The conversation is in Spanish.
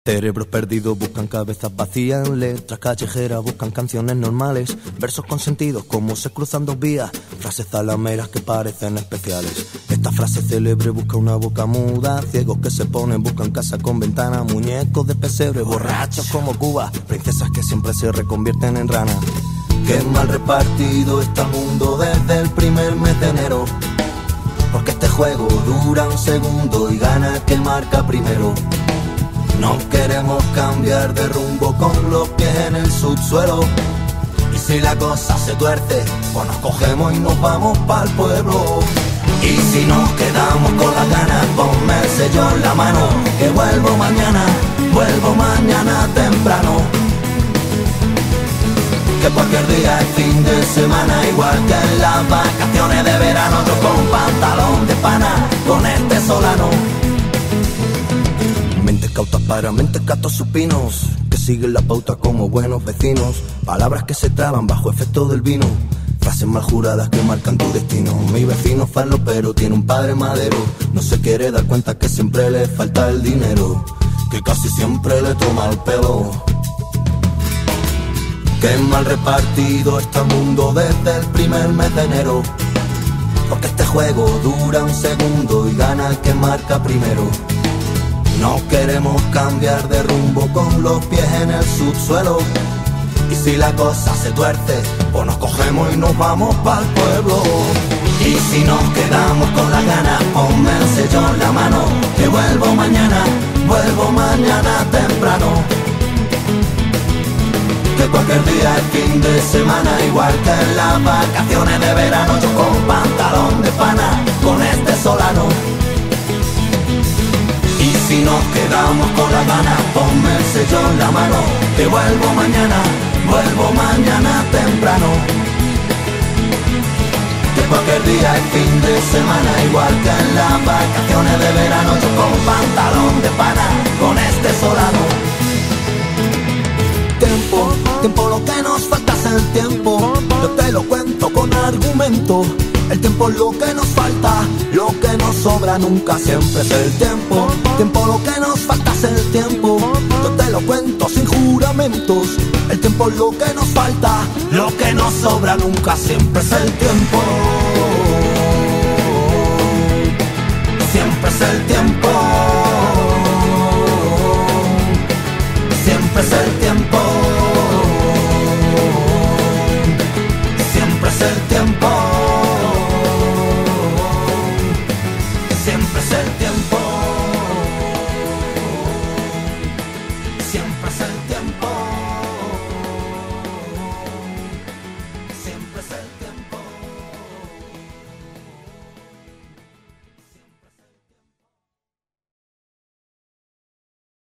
Cerebros perdidos buscan cabezas vacías, letras callejeras buscan canciones normales, versos con sentidos como se cruzan dos vías, frases zalameras que parecen especiales. Esta frase célebre busca una boca muda, ciegos que se ponen buscan casa con ventana, muñecos de pesebre, borrachos como Cuba, princesas que siempre se reconvierten en ranas. Qué mal repartido está el mundo desde el primer mes de enero, porque este juego dura un segundo y gana el que marca primero. No queremos cambiar de rumbo con los pies en el subsuelo. Y si la cosa se tuerce, pues nos cogemos y nos vamos pa'l pueblo. Y si nos quedamos con las ganas, ponme el sello en la mano, que vuelvo mañana temprano. Que cualquier día es fin de semana, igual que en las vacaciones de verano. Yo con pantalón de pana, con este solano. Mentes cautas para mentes gatos supinos, que siguen la pauta como buenos vecinos. Palabras que se traban bajo efecto del vino, frases mal juradas que marcan tu destino. Mi vecino falo pero tiene un padre madero, no se quiere dar cuenta que siempre le falta el dinero, que casi siempre le toma el pelo. Qué mal repartido está el mundo desde el primer mes de enero, porque este juego dura un segundo y gana el que marca primero. No queremos cambiar de rumbo con los pies en el subsuelo. Y si la cosa se tuerce, pues nos cogemos y nos vamos pa'l pueblo. Y si nos quedamos con las ganas, ponme el sello en la mano, que vuelvo mañana temprano. Que cualquier día es fin de semana, igual que en las vacaciones de verano. Yo con pantalón de pana, con este solano. Y si nos quedamos con las ganas, ponme el sello en la mano, que vuelvo mañana temprano. Que cualquier día es fin de semana, igual que en las vacaciones de verano. Yo con pantalón de pana, con este solano. Tiempo, lo que nos falta es el tiempo. Yo te lo cuento con argumento. El tiempo es lo que nos falta, lo que nos sobra nunca siempre es el tiempo. Tiempo, lo que nos falta es el tiempo. Yo te lo cuento sin juramentos. El tiempo es lo que nos falta, lo que nos sobra nunca siempre es el tiempo. Siempre es el tiempo. Siempre es el tiempo. Siempre es el tiempo. Siempre es el tiempo. Siempre es el tiempo.